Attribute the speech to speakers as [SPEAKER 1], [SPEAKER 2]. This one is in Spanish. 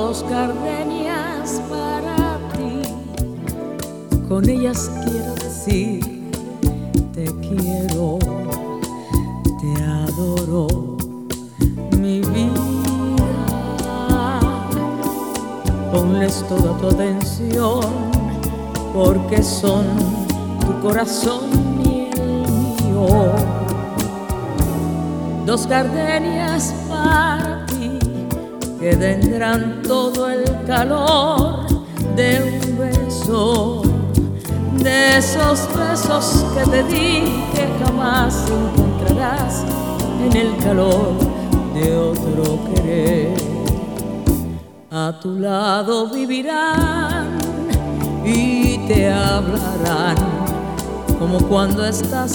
[SPEAKER 1] dos gardenias para ti. Con ellas quiero decir te quiero, te adoro, mi vida. Ponles toda tu atención porque son tu corazón y el mío. Dos gardenias para ti que tendrán todo el calor de un beso, de esos besos que te di que jamás encontrarás en el calor de otro querer. A tu lado vivirán y te hablarán como cuando estás